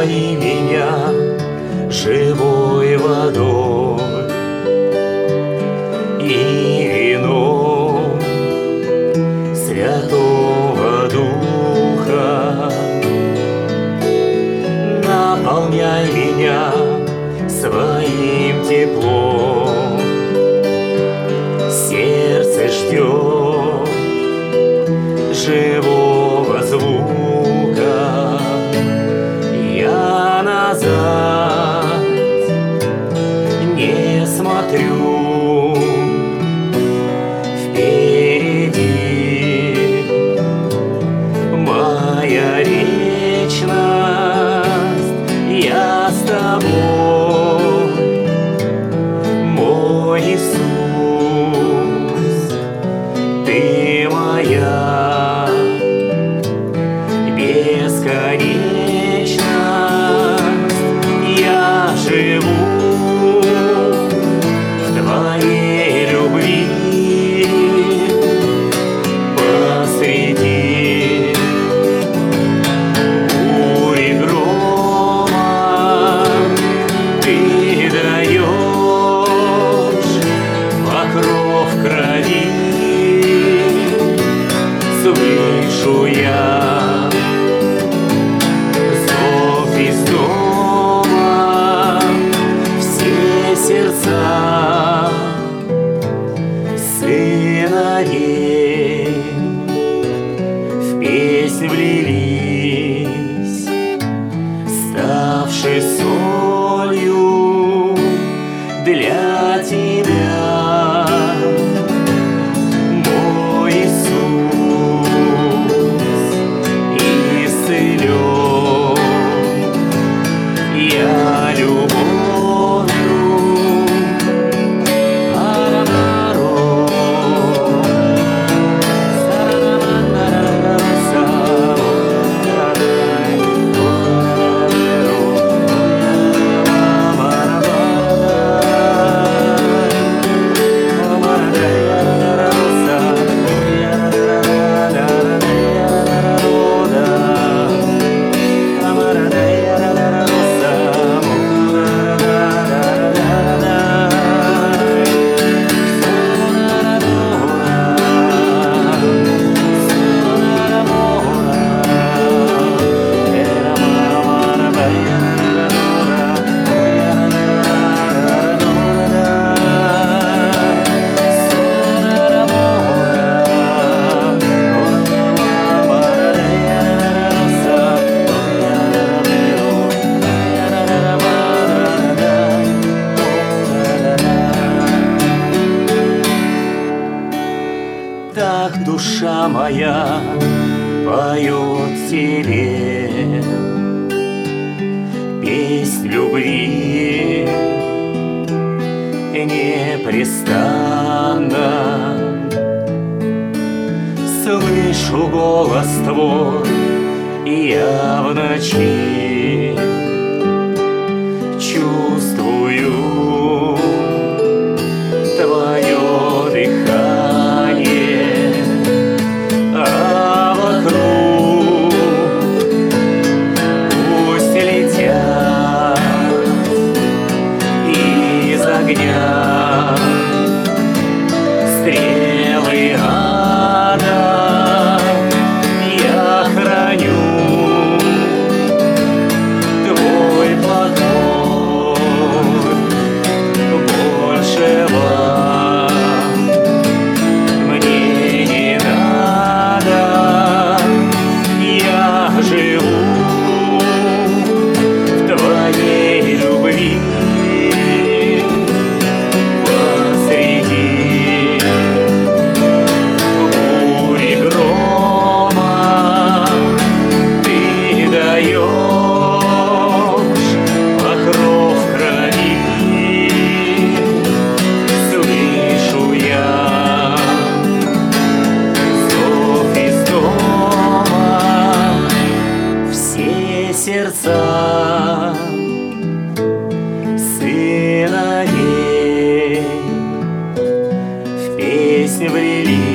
Напои меня живой водой и вином Святого Духа. Наполняй меня своим теплом. Сердце ждет живого звука. Я назад не смотрю, впереди моя вечность. Я с тобой, мой Иисус, ты моя бесконечность. Я живу в твоей любви посреди бури грома. Ты даешь покров крови. Слышу я зов из дома. Все сердца сыновей в песнь влились, ставши солью для тебя. Мой Иисус исцелен, я любовью. Так душа моя поет тебе песнь любви непрестанно. Слышу голос твой я в ночи, чувствую твое дыхание, а вокруг пусть летят из огня стрелы ада. Я храню твой покой, большего мне не надо. Я живу в твоей любви посреди бури грома. Ты даешь покров крови. Слышу я зов из дома. Все сердца сыновей в песнь влились,